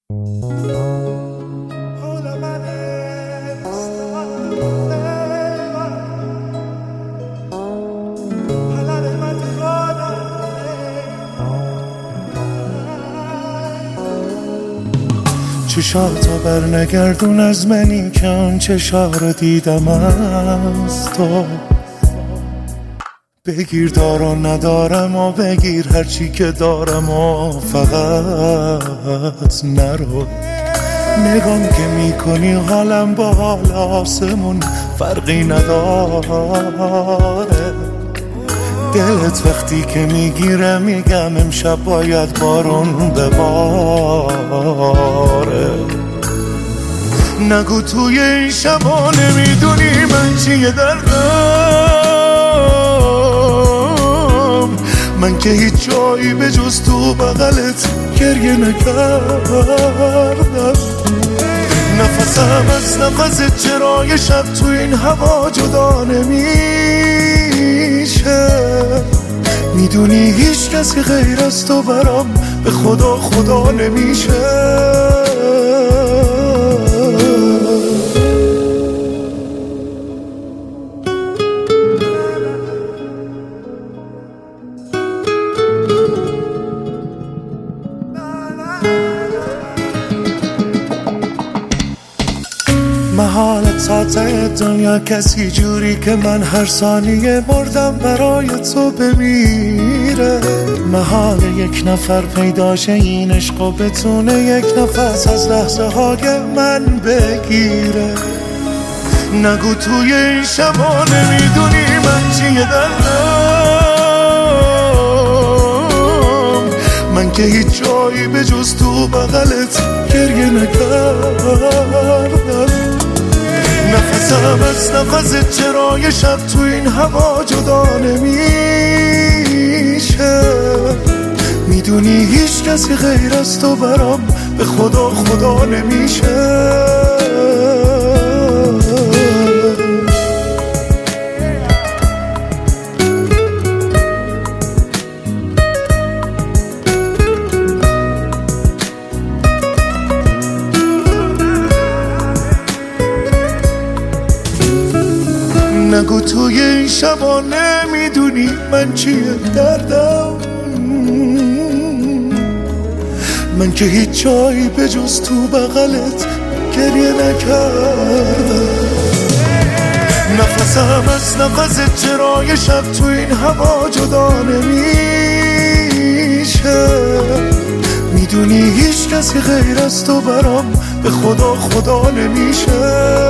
چشاتو بر نگردون از منی که آن چشا رو دیدم از تو. بگیر دارو ندارم و بگیر هرچی که دارم و فقط نرو. نگام که میکنی حالم با حال آسمون فرقی نداره. دلت وقتی که میگیره میگم امشب باید بارون بباره. نگو توی این شبا نمیدونی من چیه دردم. من که هیچ جایی به جز تو بغلت گریه نکردم. نفسم از نفست چرا یه شب تو این هوا جدا نمیشه. میدونی هیچ کسی غیر از تو برام به خدا خدا نمیشه. محالت ساته دنیا کسی جوری که من هر ثانیه مردم برای تو بمیره. محال یک نفر پیداشه این عشق و بتونه یک نفس از لحظه های من بگیره. نگو توی این شبا نمیدونی من چیه دردم. من که هیچ جایی به جز تو بغلت گریه نکردم. نفسم از نفست چرا یه شب تو این هوا جدا نمیشه. میدونی هیچ کسی غیر از تو برام به خدا خدا نمیشه. نگو توی این شبا نمیدونی من چیه دردم. من که هیچ جایی به جز تو بغلت گریه نکردم. نفسم از نفست چرا یه شب تو این هوا جدا نمیشه. میدونی هیچ کسی غیر از تو برام به خدا خدا نمیشه.